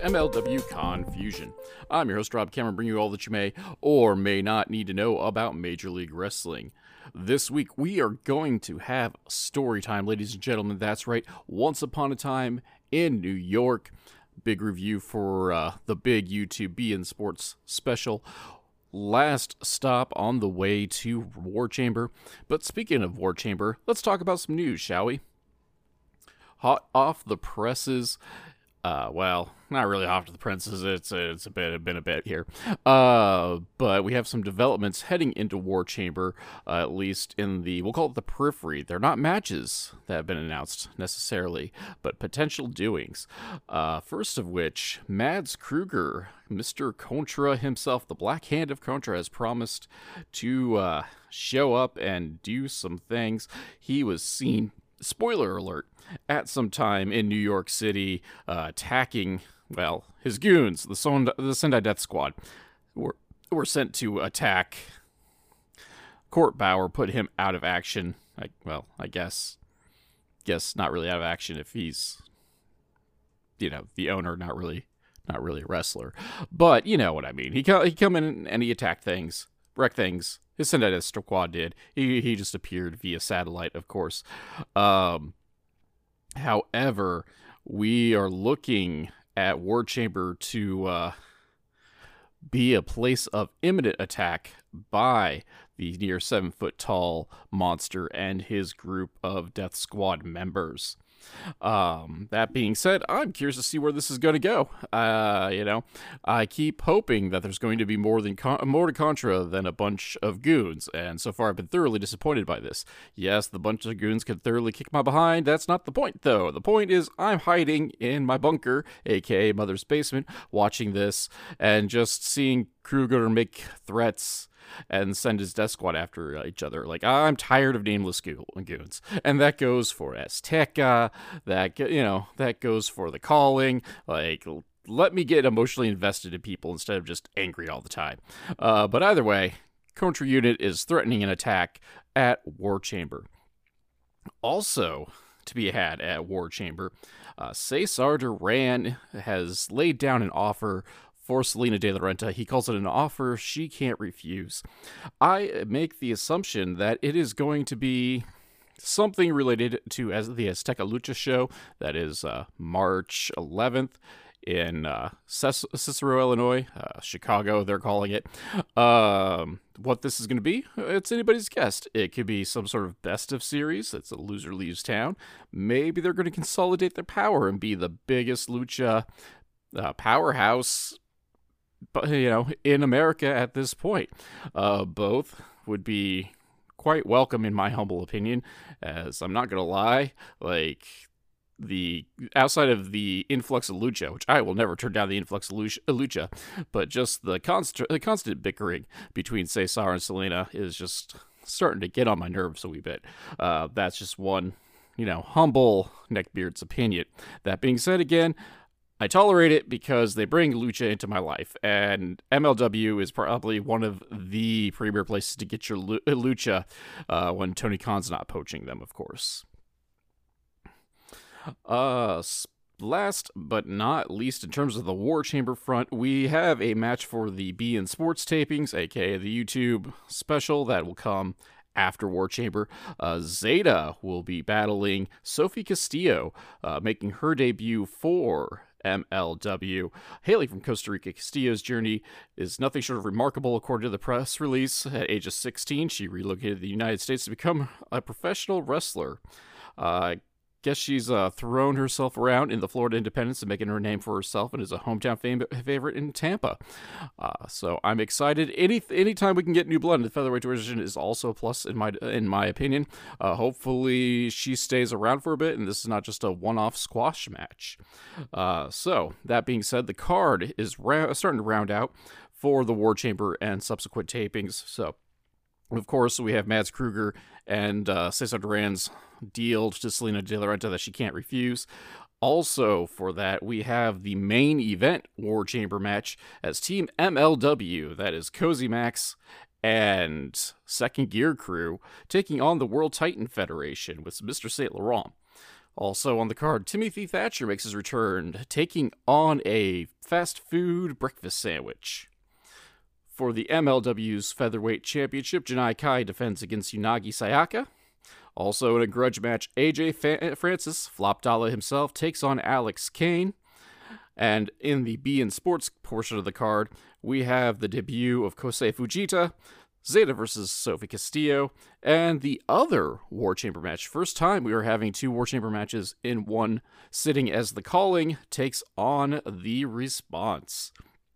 MLW Confusion. I'm your host, Rob Cameron, bringing you all that you may or may not need to know about Major League Wrestling. This week, we are going to have story time, ladies and gentlemen. That's right, Once Upon a Time in New York. Big review for the big YouTube beIN Sports special. Last stop on the way to War Chamber. But speaking of War Chamber, let's talk about some news, shall we? Hot off the presses. Well, not really off the presses. It's been a bit here. But we have some developments heading into War Chamber, at least in the, we'll call it the periphery. They're not matches that have been announced necessarily, but potential doings. First of which, Mads Kruger, Mr. Contra himself, the Black Hand of Contra, has promised to show up and do some things. He was seen, spoiler alert, at some time in New York City, attacking, well, his goons, the Sendai Death Squad, were sent to attack Court Bauer, put him out of action. I guess not really out of action if he's, the owner, not really a wrestler. But you know what I mean. He come in and he attacked things, wrecked things. His Sendai Death Squad did. He just appeared via satellite, of course. However, we are looking at War Chamber to be a place of imminent attack by the near 7-foot-tall monster and his group of Death Squad members. That being said, I'm curious to see where this is going to go. I keep hoping that there's going to be more to Contra than a bunch of goons, and so far I've been thoroughly disappointed by this. Yes, the bunch of goons could thoroughly kick my behind. That's not the point, though. The point is I'm hiding in my bunker, aka Mother's basement, watching this, and just seeing Kruger make threats and send his Death Squad after each other. Like, I'm tired of nameless goons. And that goes for Azteca, that goes for the Calling. Like, let me get emotionally invested in people instead of just angry all the time. But either way, Contra Unit is threatening an attack at War Chamber. Also to be had at War Chamber, Cesar Duran has laid down an offer for Salina De La Renta. He calls it an offer she can't refuse. I make the assumption that it is going to be something related to the Azteca Lucha show. That is March 11th in Cicero, Illinois. Chicago, they're calling it. What this is going to be, it's anybody's guess. It could be some sort of best of series. It's a loser leaves town. Maybe they're going to consolidate their power and be the biggest lucha powerhouse, in America at this point. Both would be quite welcome in my humble opinion, as I'm not gonna lie, like, the outside of the influx of lucha, which I will never turn down the influx of lucha, but just the constant bickering between Cesar and Salina is just starting to get on my nerves a wee bit. That's just one, humble neckbeard's opinion. That being said, again, I tolerate it because they bring lucha into my life, and MLW is probably one of the premier places to get your lucha when Tony Khan's not poaching them, of course. Last but not least, in terms of the War Chamber front, we have a match for the beIN Sports tapings, aka the YouTube special that will come after War Chamber. Zeta will be battling Sophie Castillo, making her debut for MLW. Hailing from Costa Rica, Castillo's journey is nothing short of remarkable. According to the press release, at age of 16, she relocated to the United States to become a professional wrestler. Guess she's thrown herself around in the Florida Independents and making her name for herself, and is a hometown favorite in Tampa. So I'm excited. Anytime we can get new blood in the featherweight division is also a plus in my opinion. Hopefully she stays around for a bit, and this is not just a one-off squash match. So that being said, the card is starting to round out for the War Chamber and subsequent tapings. So, of course, we have Mads Kruger and Cesar Duran's deal to Salina De La Renta that she can't refuse. Also, for that, we have the main event War Chamber match as Team MLW, that is Cozy Max and Second Gear Crew, taking on the World Titan Federation with Mr. Saint Laurent. Also on the card, Timothy Thatcher makes his return, taking on a fast food breakfast sandwich. For the MLW's Featherweight Championship, Janai Kai defends against Unagi Sayaka. Also in a grudge match, AJ Francis, Flopdala himself, takes on Alex Kane. And in the beIN Sports portion of the card, we have the debut of Kosei Fujita, Zeta versus Sophie Castillo, and the other War Chamber match. First time we are having 2 War Chamber matches in one sitting, as the Calling takes on the Response.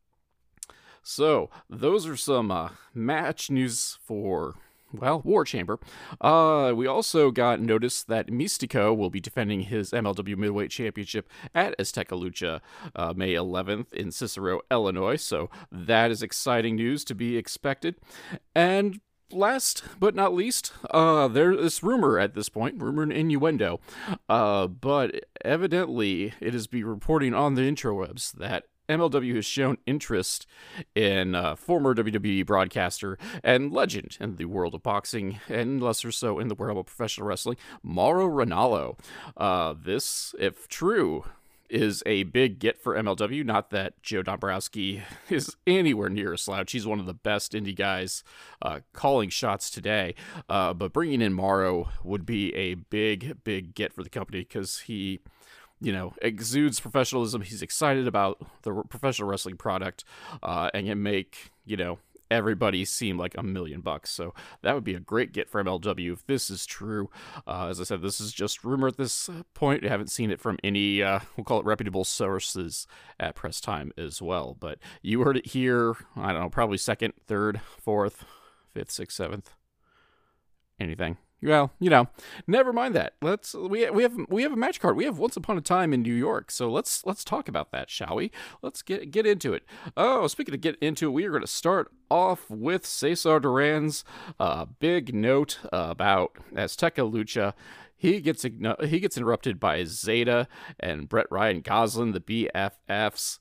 So, those are some match news for, well, War Chamber. We also got notice that Mystico will be defending his MLW Midweight Championship at Azteca Lucha May 11th in Cicero, Illinois. So that is exciting news to be expected. And last but not least, there is rumor at this point, rumor and innuendo, but evidently it is be reporting on the intrawebs that MLW has shown interest in former WWE broadcaster and legend in the world of boxing, and lesser so in the world of professional wrestling, Mauro Ranallo. This, if true, is a big get for MLW. Not that Joe Dombrowski is anywhere near a slouch. He's one of the best indie guys calling shots today. But bringing in Mauro would be a big, big get for the company, because he, exudes professionalism. He's excited about the professional wrestling product, and can make, everybody seem like $1 million. So that would be a great get for MLW if this is true. As I said, this is just rumor at this point. I haven't seen it from any, we'll call it reputable sources at press time as well. But you heard it here, I don't know, probably 2nd, 3rd, 4th, 5th, 6th, 7th, anything. Well, never mind that. We have a match card. We have Once Upon a Time in New York. So let's talk about that, shall we? Let's get into it. Oh, speaking of get into it, we are going to start off with Cesar Duran's big note about Azteca Lucha. He gets interrupted by Zeta and Brett Ryan Goslin, the BFFs.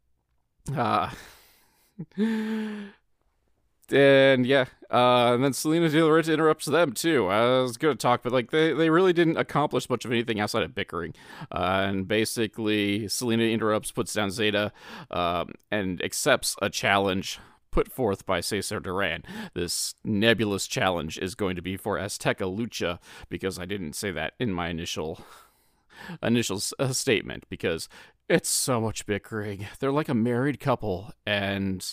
And then Selena De La Renta interrupts them too. I was going to talk, but they really didn't accomplish much of anything outside of bickering. And basically, Selena interrupts, puts down Zeta, and accepts a challenge put forth by Cesar Duran. This nebulous challenge is going to be for Azteca Lucha, because I didn't say that in my initial statement, because it's so much bickering. They're like a married couple, and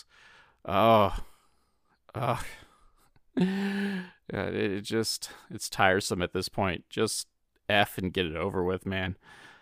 it's tiresome at this point. Just F and get it over with, man.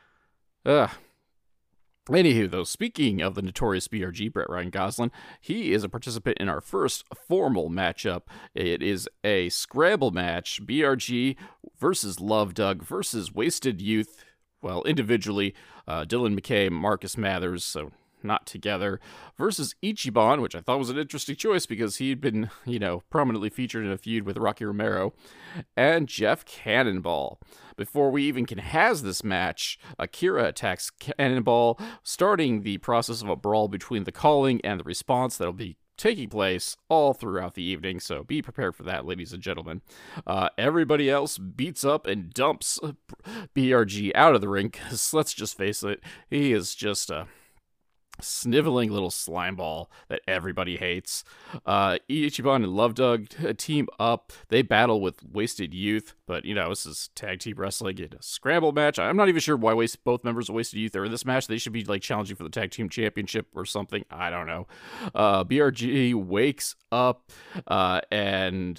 Anywho, though, speaking of the notorious BRG, Brett Ryan Goslin, he is a participant in our first formal matchup. It is a scramble match, BRG versus Love Doug versus Wasted Youth. Well, individually, Dylan McKay, Marcus Mathers, so not together, versus Ichiban, which I thought was an interesting choice because he'd been, prominently featured in a feud with Rocky Romero, and Jeff Cannonball. Before we even can have this match, Akira attacks Cannonball, starting the process of a brawl between the Calling and the Response that'll be taking place all throughout the evening, so be prepared for that, ladies and gentlemen. Everybody else beats up and dumps BRG out of the ring, because let's just face it, he is just a sniveling little slime ball that everybody hates. Ichiban and Love Doug team up. They battle with Wasted Youth, but this is tag team wrestling in a scramble match. I'm not even sure why both members of Wasted Youth are in this match. They should be challenging for the tag team championship or something. I don't know. BRG wakes up and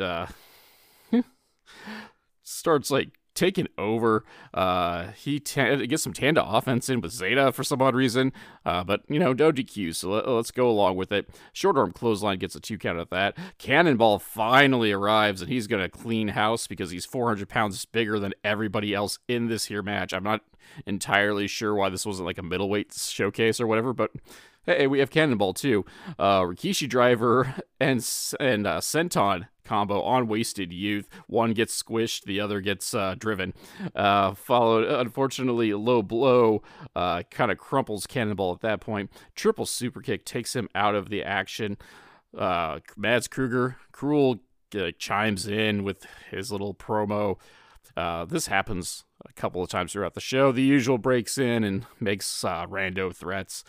starts taken over. He gets some Tanda offense in with Zeta for some odd reason, but no DQ, so let's go along with it. Short arm clothesline gets a 2 count at that. Cannonball finally arrives, and he's gonna clean house because he's 400 pounds bigger than everybody else in this here match. I'm not entirely sure why this wasn't a middleweight showcase or whatever, but hey, we have Cannonball too. Rikishi Driver and Senton combo on Wasted Youth. One gets squished, the other gets driven. Followed, unfortunately, low blow kind of crumples Cannonball at that point. Triple super kick takes him out of the action. Mads Cruel chimes in with his little promo. This happens a couple of times throughout the show. The usual breaks in and makes rando threats.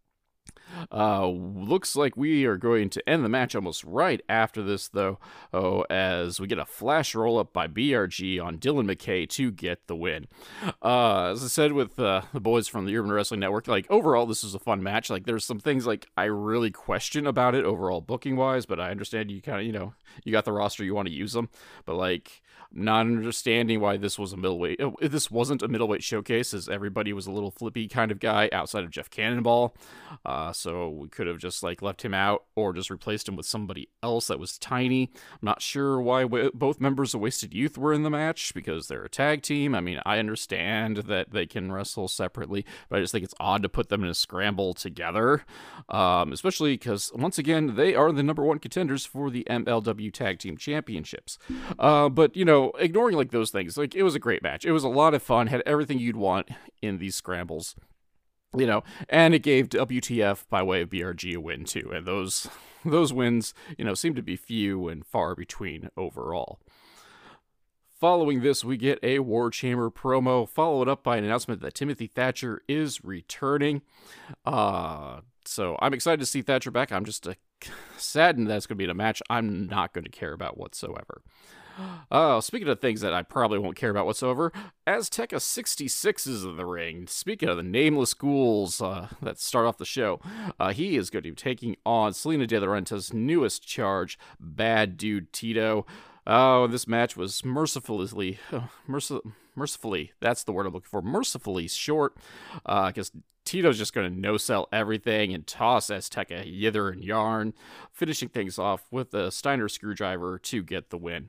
Looks like we are going to end the match almost right after this, though, as we get a flash roll-up by BRG on Dylan McKay to get the win. As I said with the boys from the Urban Wrestling Network, like, overall, this is a fun match. Like, there's some things, like, I really question about it overall booking-wise, but I understand you kind of, you got the roster, you want to use them, but, like, not understanding why this was a middleweight. This wasn't a middleweight showcase, as everybody was a little flippy kind of guy outside of Jeff Cannonball. So we could have just like left him out or just replaced him with somebody else that was tiny. I'm not sure why both members of Wasted Youth were in the match, because they're a tag team. I mean, I understand that they can wrestle separately, but I just think it's odd to put them in a scramble together, especially because, once again, they are the number one contenders for the MLW Tag Team Championships. But, you know, ignoring like those things, like, it was a great match. It was a lot of fun, had everything you'd want in these scrambles. You know, and it gave WTF by way of BRG a win too, and those wins, you know, seem to be few and far between overall. Following this, we get a War Chamber promo, followed up by an announcement that Timothy Thatcher is returning. So I'm excited to see Thatcher back. I'm just saddened that it's going to be in a match I'm not going to care about whatsoever. Speaking of things that I probably won't care about whatsoever, Azteca 66 is in the ring. Speaking of the nameless ghouls that start off the show, he is going to be taking on Salina De La Renta's newest charge, Bad Dude Tito. This match was mercifully, that's the word I'm looking for, mercifully short, because Tito's just going to no-sell everything and toss Azteca yither and yarn, finishing things off with a Steiner screwdriver to get the win.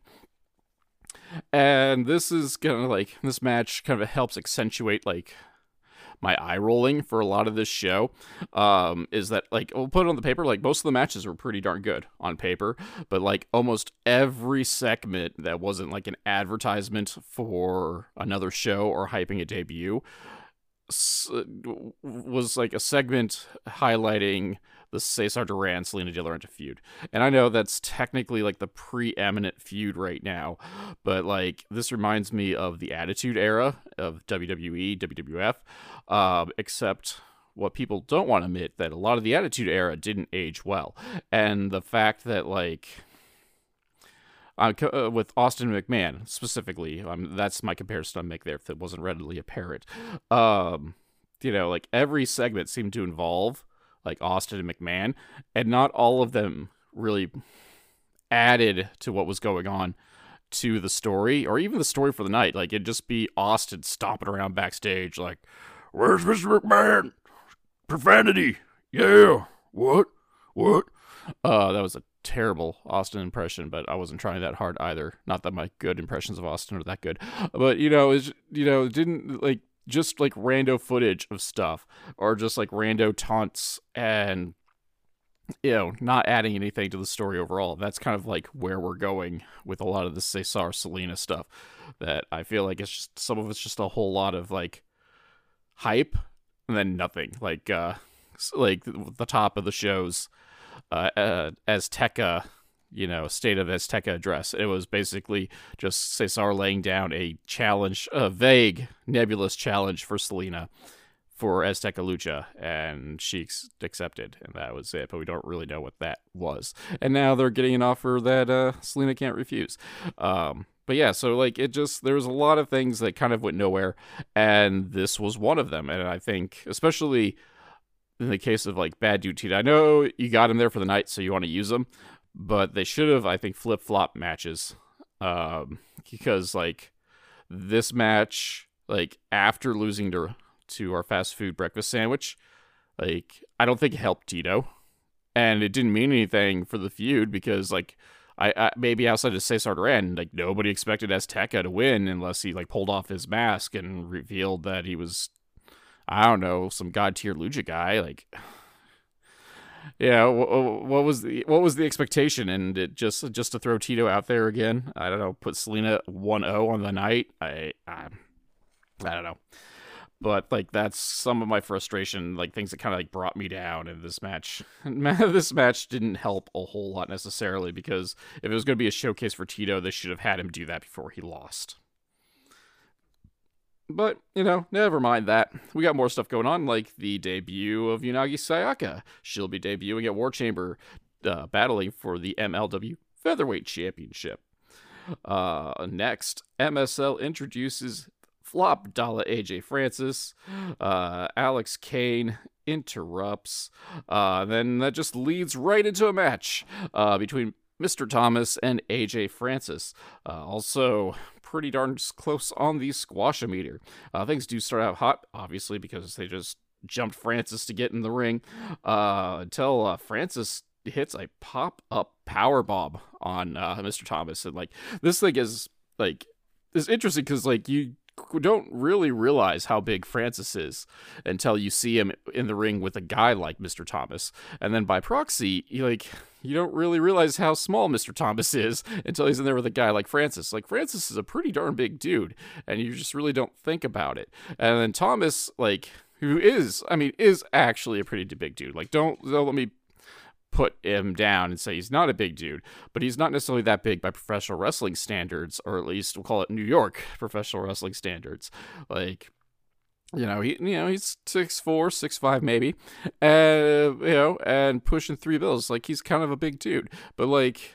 And this is gonna, like, this match kind of helps accentuate, like, my eye rolling for a lot of this show. Is that, like, we'll put it on the paper, like, most of the matches were pretty darn good on paper, but, like, almost every segment that wasn't, like, an advertisement for another show or hyping a debut was, like, a segment highlighting the Cesar Duran Salina De La Renta feud. And I know that's technically like the preeminent feud right now, but like this reminds me of the Attitude Era of WWE, WWF, except what people don't want to admit, that a lot of the Attitude Era didn't age well. And the fact that, like, with Austin and McMahon specifically, that's my comparison I make there if it wasn't readily apparent. You know, like, every segment seemed to involve like Austin and McMahon, and not all of them really added to what was going on to the story, or even the story for the night. Like, it'd just be Austin stomping around backstage like, "Where's Mr. McMahon? Profanity. Yeah. What? That was a terrible Austin impression, but I wasn't trying that hard either. Not that my good impressions of Austin are that good. But, you know, didn't, like, just like rando footage of stuff, or just like rando taunts, and, you know, not adding anything to the story overall. That's kind of like where we're going with a lot of the Cesar Salina stuff, that I feel like it's just, some of it's just a whole lot of like hype and then nothing. Like the top of the show's Azteca, you know, State of Azteca address. It was basically just Cesar laying down a challenge, a vague, nebulous challenge for Salina for Azteca Lucha, and she accepted, and that was it. But we don't really know what that was. And now they're getting an offer that Salina can't refuse. But yeah, so like, it just, there was a lot of things that kind of went nowhere, and this was one of them. And I think, especially in the case of like Bad Dude Tito, I know you got him there for the night, so you want to use him. But they should have, I think, flip-flop matches, because, like, this match, like, after losing to our fast food breakfast sandwich, like, I don't think it helped Tito, and it didn't mean anything for the feud, because, like, I maybe outside of Cesar Duran, like, nobody expected Azteca to win unless he, like, pulled off his mask and revealed that he was, I don't know, some god-tier lucha guy, like... Yeah, what was the expectation? And it just to throw Tito out there again? I don't know. Put Salina 1-0 on the night. I don't know. But like, that's some of my frustration. Like, things that kind of like brought me down in this match. This match didn't help a whole lot necessarily, because if it was going to be a showcase for Tito, they should have had him do that before he lost. But, never mind that. We got more stuff going on, like the debut of Unagi Sayaka. She'll be debuting at War Chamber, battling for the MLW Featherweight Championship. Next, MSL introduces Flop Dalla AJ Francis. Alex Kane interrupts. Then that just leads right into a match between Mr. Thomas and AJ Francis. Also, pretty darn close on the squash-o-meter. Things do start out hot, obviously, because they just jumped Francis to get in the ring until Francis hits a pop-up powerbomb on Mr. Thomas. And, this thing is, is interesting because, you don't really realize how big Francis is until you see him in the ring with a guy like Mr. Thomas. And then by proxy, you don't really realize how small Mr. Thomas is until he's in there with a guy like Francis. Francis is a pretty darn big dude, and you just really don't think about it. And then Thomas, who is actually a pretty big dude. Don't let me put him down and say he's not a big dude, but he's not necessarily that big by professional wrestling standards, or at least we'll call it New York professional wrestling standards. He's 6'4", 6'5", maybe, and pushing 3 bills. He's kind of a big dude, but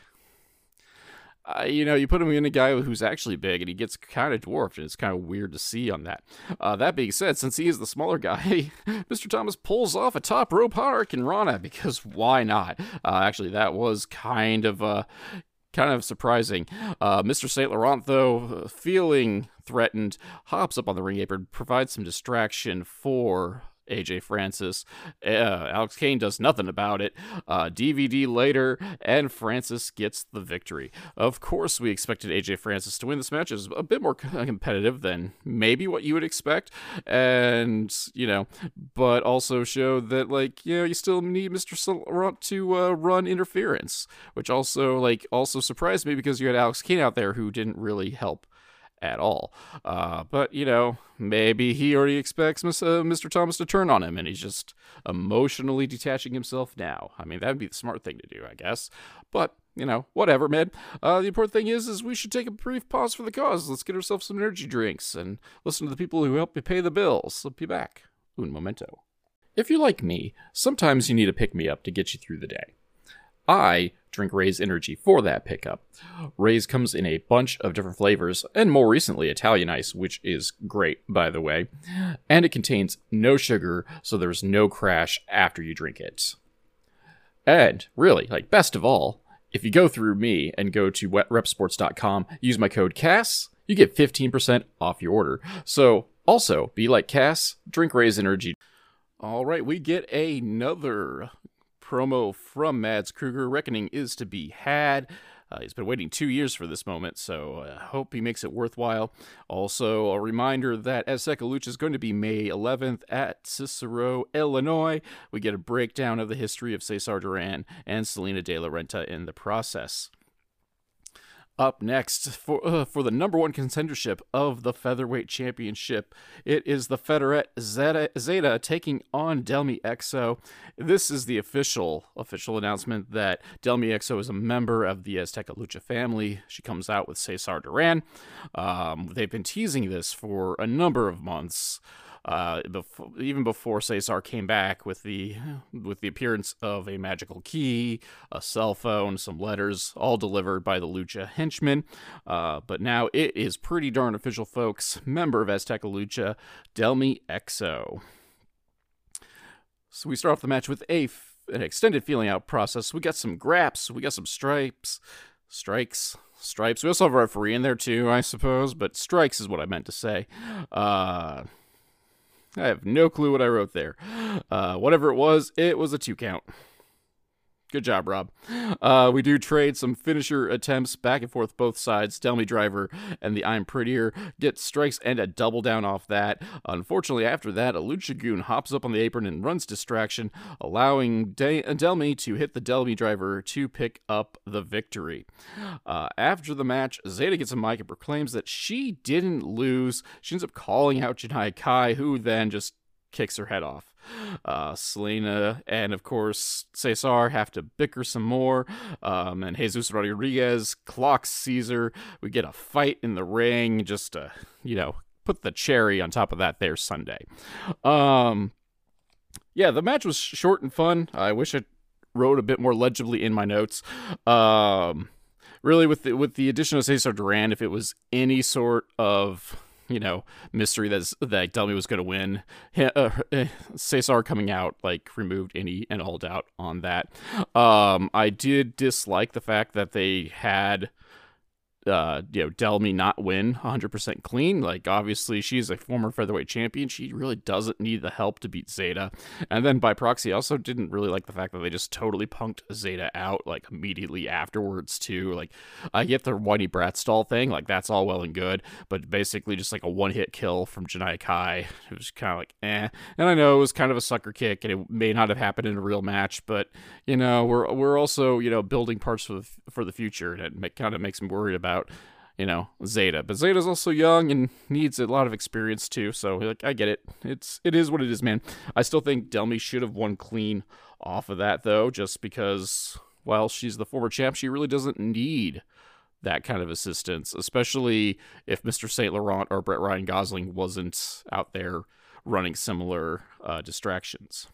you put him in a guy who's actually big, and he gets kind of dwarfed, and it's kind of weird to see on that. That being said, since he is the smaller guy, Mr. Thomas pulls off a top rope Hurricane Rana, because why not? Actually, that was kind of surprising. Mr. St. Laurent, though, feeling threatened, hops up on the ring apron, provides some distraction for AJ Francis. Alex Kane does nothing about it. DVD later, and Francis gets the victory. Of course, we expected AJ Francis to win this match. It was a bit more competitive than maybe what you would expect, and but also showed that you still need Mr. St. Laurent to run interference, which also surprised me because you had Alex Kane out there who didn't really help at all. But maybe he already expects Mr. Thomas to turn on him, and he's just emotionally detaching himself now. That would be the smart thing to do, I guess. But whatever, man. The important thing is we should take a brief pause for the cause. Let's get ourselves some energy drinks and listen to the people who help me pay the bills. I'll be back. Un momento. If you're like me, sometimes you need a pick-me-up to get you through the day. I drink Ray's Energy for that pickup. Ray's comes in a bunch of different flavors, and more recently Italian Ice, which is great, by the way. And it contains no sugar, so there's no crash after you drink it. And really, best of all, if you go through me and go to wetrepsports.com, use my code CASS, you get 15% off your order. So, also, be like Cass, drink Ray's Energy. Alright, we get another promo from Mads Kruger. Reckoning is to be had. He's been waiting 2 years for this moment, so I hope he makes it worthwhile. Also, a reminder that Azteca Lucha is going to be May 11th at Cicero, Illinois. We get a breakdown of the history of Cesar Duran and Selena De La Renta in the process. Up next, for the number 1 contendership of the Featherweight Championship, it is the Federette Zeta taking on Delmi Exo. This is the official announcement that Delmi Exo is a member of the Azteca Lucha family. She comes out with Cesar Duran. They've been teasing this for a number of months. Even before Cesar came back with the appearance of a magical key, a cell phone, some letters, all delivered by the Lucha henchmen. But now it is pretty darn official, folks. Member of Azteca Lucha, Delmi Exo. So we start off the match with an extended feeling out process. We got some graps, we got some strikes. We also have a referee in there too, I suppose, but strikes is what I meant to say. I have no clue what I wrote there. Whatever it was a 2 count. Good job, Rob. We do trade some finisher attempts back and forth both sides. Delmi Driver and the I'm Prettier get strikes and a double down off that. Unfortunately, after that, a Lucha Goon hops up on the apron and runs distraction, allowing Delmi to hit the Delmi Driver to pick up the victory. After the match, Zeta gets a mic and proclaims that she didn't lose. She ends up calling out Janai Kai, who then just kicks her head off. Selena and, of course, Cesar have to bicker some more, and Jesus Rodriguez clocks Caesar. We get a fight in the ring, just put the cherry on top of that there Sunday. Yeah, the match was short and fun. I wish I wrote a bit more legibly in my notes. Really, with the addition of Cesar Duran, if it was any sort of mystery that Delmy was going to win, Cesar coming out removed any and all doubt on that. I did dislike the fact that they had Delmy not win 100% clean. Obviously she's a former featherweight champion. She really doesn't need the help to beat Zeta. And then by proxy, I also didn't really like the fact that they just totally punked Zeta out immediately afterwards too. I get the whiny brat stall thing, that's all well and good, but basically just a one-hit kill from Janai Kai. It was kind of eh. And I know it was kind of a sucker kick, and it may not have happened in a real match, but we're also building parts for the future, and it kind of makes me worried about Zeta. But Zeta's also young and needs a lot of experience too, so I get it. It is what it is, man. I still think Delmy should have won clean off of that, though, just because, while she's the former champ, she really doesn't need that kind of assistance, especially if Mr. St. Laurent or Brett Ryan Gosling wasn't out there running similar distractions.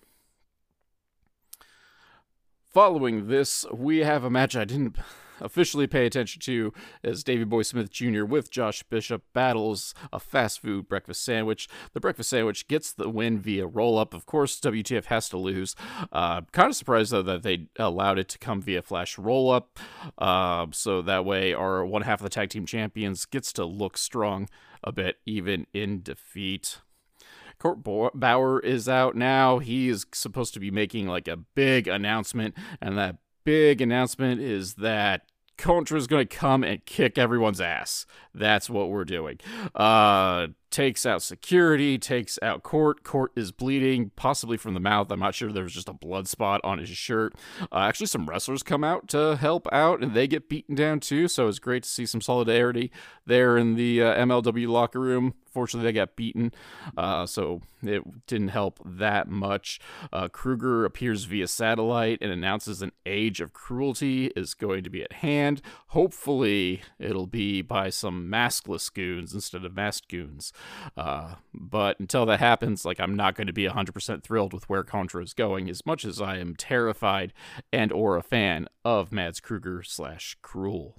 Following this, we have a match I didn't officially pay attention to, as Davey Boy Smith Jr. with Josh Bishop battles a fast food breakfast sandwich. The breakfast sandwich gets the win via roll-up. Of course, WTF has to lose. Kind of surprised, though, that they allowed it to come via flash roll-up, so that way our one half of the tag team champions gets to look strong a bit, even in defeat. Court Bauer is out now. He is supposed to be making a big announcement, and that big announcement is that Contra is going to come and kick everyone's ass. That's what we're doing. Takes out security, takes out Court. Court is bleeding, possibly from the mouth. I'm not sure. There was just a blood spot on his shirt. Actually, some wrestlers come out to help out, and they get beaten down too, so it's great to see some solidarity there in the MLW locker room. Fortunately, they got beaten, so it didn't help that much. Kruger appears via satellite and announces an age of cruelty is going to be at hand. Hopefully, it'll be by some maskless goons instead of masked goons. But until that happens, I'm not going to be 100% thrilled with where Contra is going, as much as I am terrified and or a fan of Mads Kruger / Cruel.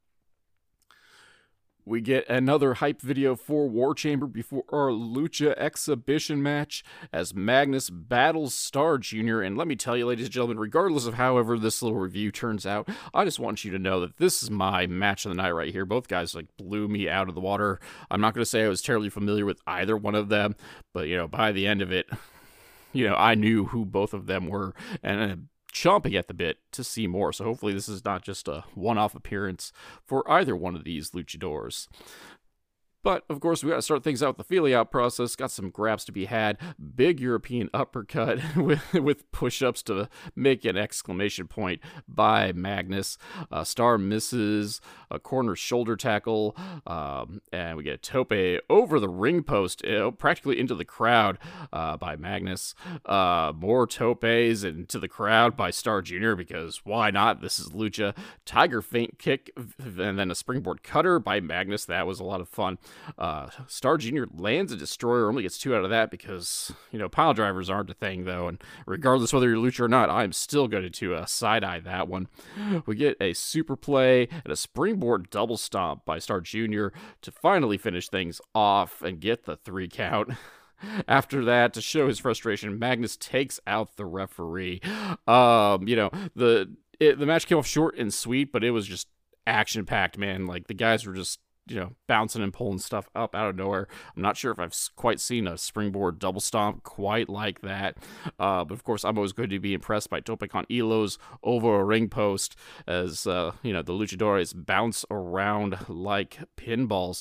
We get another hype video for War Chamber before our Lucha exhibition match as Magnus battles Star Jr. And let me tell you, ladies and gentlemen, regardless of however this little review turns out, I just want you to know that this is my match of the night right here. Both guys blew me out of the water. I'm not going to say I was terribly familiar with either one of them, but by the end of it, I knew who both of them were, and chomping at the bit to see more. So hopefully this is not just a one-off appearance for either one of these luchadors. But, of course, we got to start things out with the feel-out process. Got some grabs to be had. Big European uppercut with push-ups to make an exclamation point by Magnus. Star misses a corner shoulder tackle. And we get a tope over the ring post, practically into the crowd by Magnus. More topes into the crowd by Star Jr. because why not? This is Lucha. Tiger feint kick and then a springboard cutter by Magnus. That was a lot of fun. Star Jr. lands a destroyer, only gets 2 out of that because, pile drivers aren't a thing, though, and regardless whether you're Lucha or not, I'm still going to side-eye that one. We get a super play and a springboard double stomp by Star Jr. to finally finish things off and get the 3 count. After that, to show his frustration, Magnus takes out the referee. The match came off short and sweet, but it was just action-packed, man. The guys were just bouncing and pulling stuff up out of nowhere. I'm not sure if I've quite seen a springboard double stomp quite like that. But of course, I'm always going to be impressed by Tope con Hilos over a ring post as, the luchadores bounce around like pinballs.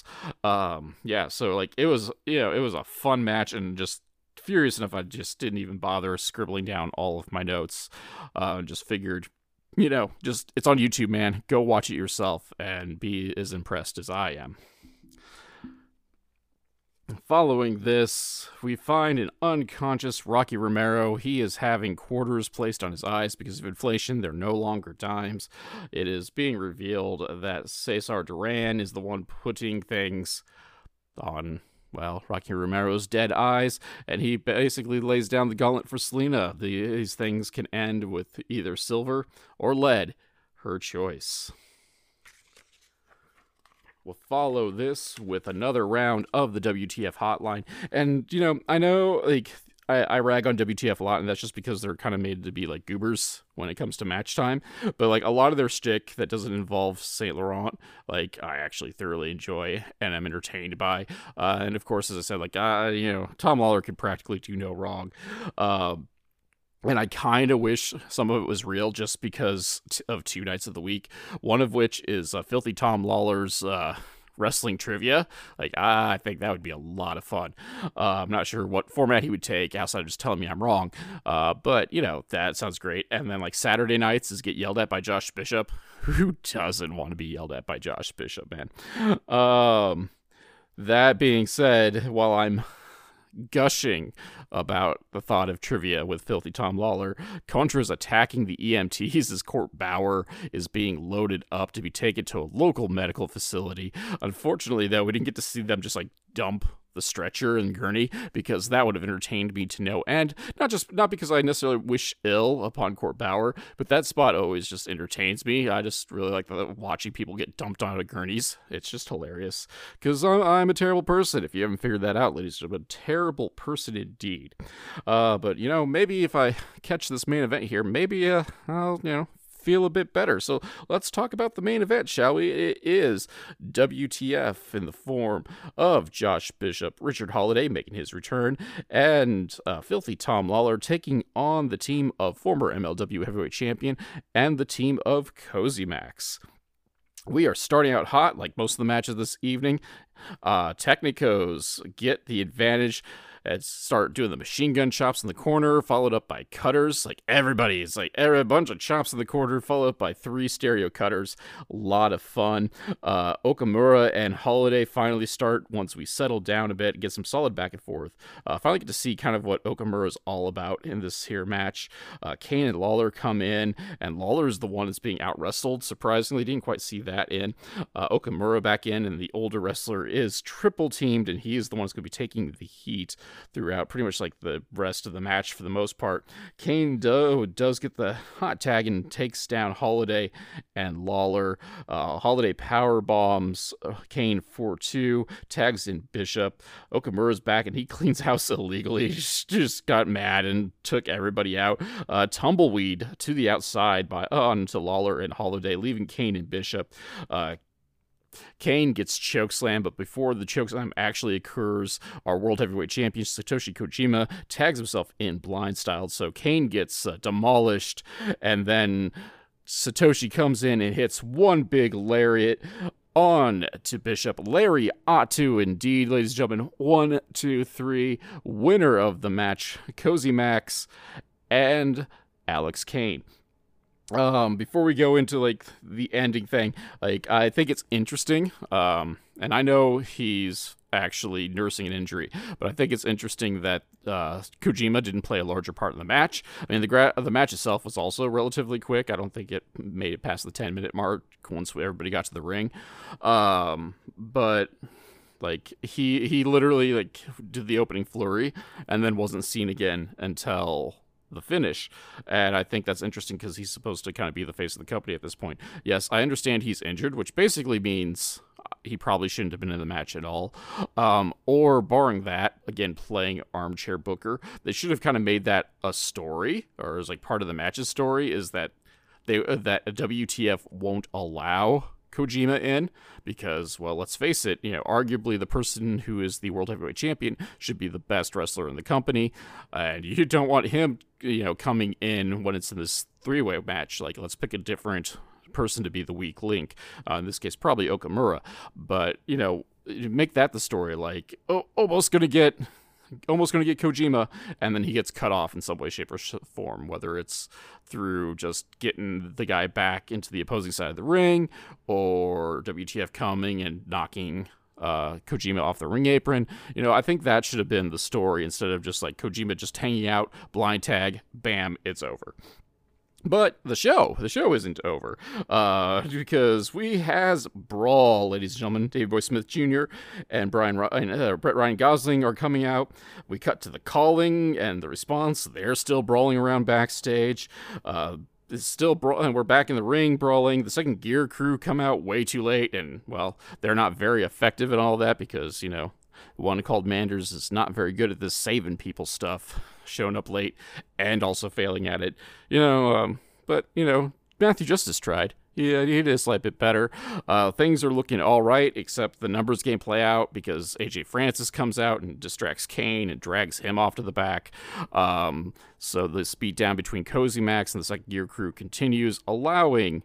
So it was a fun match, and just furious enough I just didn't even bother scribbling down all of my notes. Just figured, it's on YouTube, man. Go watch it yourself and be as impressed as I am. Following this, we find an unconscious Rocky Romero. He is having quarters placed on his eyes because of inflation. They're no longer dimes. It is being revealed that Cesar Duran is the one putting things on well, Rocky Romero's dead eyes, and he basically lays down the gauntlet for Selena. These things can end with either silver or lead, her choice. We'll follow this with another round of the WTF hotline. And, I know, like, I rag on WTF a lot, and that's just because they're kind of made to be like goobers when it comes to match time. But like a lot of their shtick that doesn't involve Saint Laurent, like I actually thoroughly enjoy and I'm entertained by. And of course, as I said, like Tom Lawlor could practically do no wrong. And I kind of wish some of it was real just because of 2 nights of the week. One of which is Filthy Tom Lawlor's wrestling trivia. Like, I think that would be a lot of fun. I'm not sure what format he would take outside of just telling me I'm wrong. But, that sounds great. And then, like, Saturday nights is get yelled at by Josh Bishop. Who doesn't want to be yelled at by Josh Bishop, man? That being said, while I'm gushing about the thought of trivia with Filthy Tom Lawlor, Contra's attacking the EMTs as Court Bauer is being loaded up to be taken to a local medical facility. Unfortunately, though, we didn't get to see them just like dump the stretcher and gurney, because that would have entertained me to no end. Not because I necessarily wish ill upon Court Bauer, but that spot always just entertains me. I just really like watching people get dumped onto gurneys. It's just hilarious, because I'm a terrible person. If you haven't figured that out, ladies and gentlemen, a terrible person indeed. But maybe if I catch this main event here, maybe I'll feel a bit better. So let's talk about the main event, shall we? It is WTF in the form of Josh Bishop, Richard Holliday making his return, and Filthy Tom Lawlor taking on the team of former MLW heavyweight champion and the team of Cozy Max. We are starting out hot, like most of the matches this evening. Technicos get the advantage and start doing the machine gun chops in the corner, followed up by cutters. Like everybody's like a bunch of chops in the corner, followed up by 3 stereo cutters. A lot of fun. Okamura and Holiday finally start once we settle down a bit, get some solid back and forth. Finally get to see kind of what Okamura is all about in this here match. Kane and Lawlor come in, and Lawlor is the one that's being out wrestled. Surprisingly, didn't quite see that in. Okamura back in, and the older wrestler is triple teamed, and he is the one that's going to be taking the heat throughout pretty much like the rest of the match for the most part. Kane does get the hot tag and takes down Holiday and Lawlor. Holiday power bombs Kane 4-2, tags in Bishop. Okamura's back and he cleans house illegally. He just got mad and took everybody out. Tumbleweed to the outside onto Lawlor and Holiday, leaving Kane and Bishop. Kane gets chokeslammed, but before the chokeslam actually occurs, our World Heavyweight Champion Satoshi Kojima tags himself in blind style, so Kane gets demolished, and then Satoshi comes in and hits one big lariat on to Bishop. Larry ought to indeed, ladies and gentlemen. 1, 2, 3, winner of the match, Cozy Max and Alex Kane. Before we go into like the ending thing, like I think it's interesting, and I know he's actually nursing an injury, but I think it's interesting that Kojima didn't play a larger part in the match. I mean, the match itself was also relatively quick. I don't think it made it past the 10-minute mark once everybody got to the ring. But like he literally like did the opening flurry and then wasn't seen again until the finish, and I think that's interesting because he's supposed to kind of be the face of the company at this point. Yes, I understand he's injured, which basically means he probably shouldn't have been in the match at all, or barring that, again, playing armchair booker, they should have kind of made that a story, or as like part of the match's story, is that that WTF won't allow Kojima in, because, well, let's face it, arguably the person who is the World Heavyweight Champion should be the best wrestler in the company, and you don't want him, coming in when it's in this 3-way match. Like, let's pick a different person to be the weak link. In this case, probably Okamura, but, make that the story, like, almost gonna get Kojima, and then he gets cut off in some way, shape, or form, whether it's through just getting the guy back into the opposing side of the ring, or WTF coming and knocking Kojima off the ring apron. I think that should have been the story, instead of just like Kojima just hanging out, blind tag, bam, it's over. But the show isn't over, because we has Brawl, ladies and gentlemen. Davey Boy Smith Jr. and Brett Ryan Gosling are coming out. We cut to the calling and the response. They're still brawling around backstage. It's still and we're back in the ring brawling. The second gear crew come out way too late, and well, they're not very effective in all that because, you know, one called Manders is not very good at this saving people stuff, showing up late and also failing at it. You know, but, you know, Matthew Justice tried. Yeah, he did a slight bit better. Things are looking all right, except the numbers game play out because AJ Francis comes out and distracts Kane and drags him off to the back. So the speed down between Cozy Max and the second gear crew continues, allowing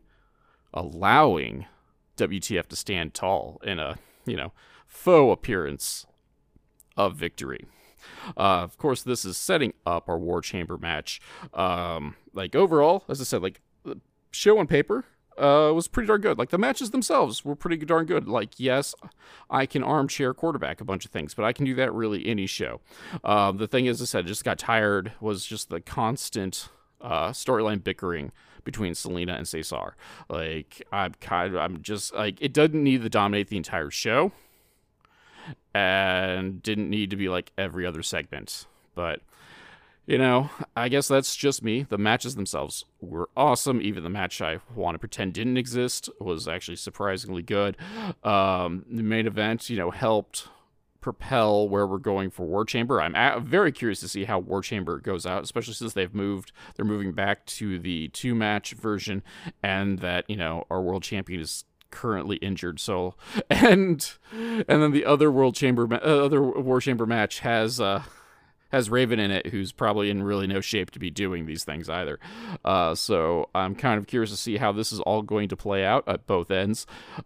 WTF to stand tall in a, you know, faux appearance of victory. Of course, this is setting up our War Chamber match. Like, overall, as I said, like, the show on paper was pretty darn good. Like, the matches themselves were pretty darn good. Like, yes, I can armchair quarterback a bunch of things, but I can do that really any show. The thing is, as I said, just got tired, was just the constant storyline bickering between Selena and Cesar. Like, I'm just, like, it doesn't need to dominate the entire show, and didn't need to be like every other segment. But, you know, I guess that's just me. The matches themselves were awesome. Even the match I want to pretend didn't exist was actually surprisingly good. The main event, you know, helped propel where we're going for War Chamber. I'm very curious to see how War Chamber goes out, especially since they're moving back to the 2-match version, and that, you know, our world champion is currently injured. So, and then the other War Chamber match has Raven in it, who's probably in really no shape to be doing these things either. So I'm kind of curious to see how this is all going to play out at both ends.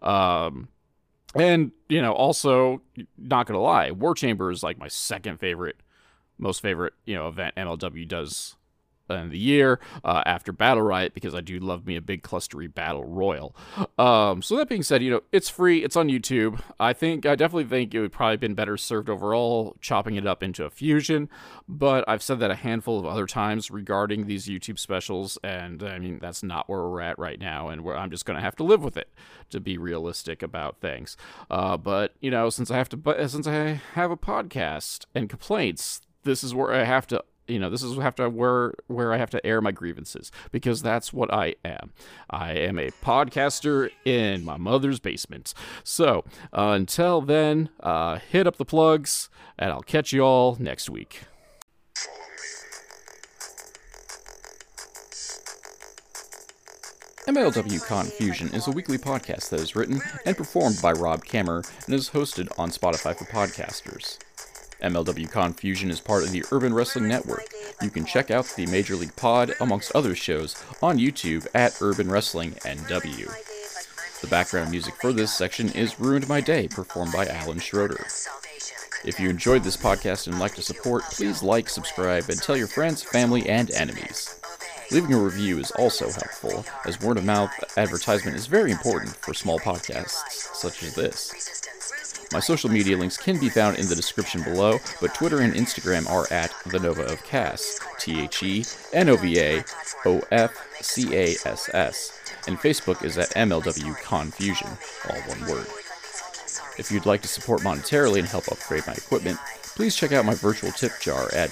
And, you know, also, not gonna lie, War Chamber is like my most favorite, you know, event MLW does in the year, after Battle Riot, because I do love me a big clustery battle royal. So that being said, you know, it's free, it's on YouTube. I definitely think it would probably been better served overall chopping it up into a fusion, but I've said that a handful of other times regarding these YouTube specials, and I mean, that's not where we're at right now, and I'm just gonna have to live with it, to be realistic about things. But, you know, since I have a podcast and complaints, this is where I have to, you know, where I have to air my grievances, because that's what I am. I am a podcaster in my mother's basement. So until then, hit up the plugs, and I'll catch you all next week. MLW Confusion is a weekly podcast that is written and performed by Rob Kammer and is hosted on Spotify for podcasters. MLW Confusion is part of the Urban Wrestling Network. You can check out the Major League Pod, amongst other shows, on YouTube at Urban Wrestling NW. The background music for this section is Ruined My Day, performed by Alan Schroeder. If you enjoyed this podcast and like to support, please like, subscribe, and tell your friends, family, and enemies. Leaving a review is also helpful, as word-of-mouth advertisement is very important for small podcasts such as this. My social media links can be found in the description below, but Twitter and Instagram are at The Nova of Cass, TheNovaofCass, and Facebook is at MLW Confusion, all one word. If you'd like to support monetarily and help upgrade my equipment, please check out my virtual tip jar at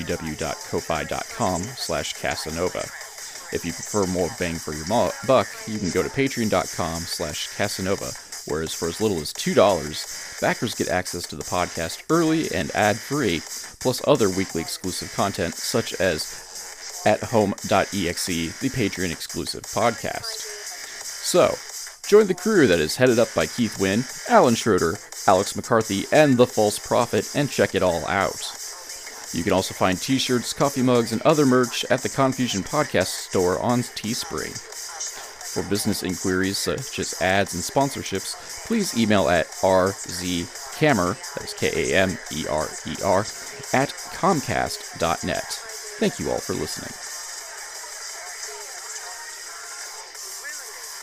www.ko-fi.com/Casanova. If you prefer more bang for your buck, you can go to patreon.com/Casanova, whereas for as little as $2, backers get access to the podcast early and ad-free, plus other weekly exclusive content such as athome.exe, the Patreon exclusive podcast. So, join the crew that is headed up by Keith Wynn, Alan Schroeder, Alex McCarthy, and The False Prophet, and check it all out. You can also find t-shirts, coffee mugs, and other merch at the Confusion Podcast store on Teespring. For business inquiries such as ads and sponsorships, please email at rzkammer, that is Kamerer, at comcast.net. Thank you all for listening.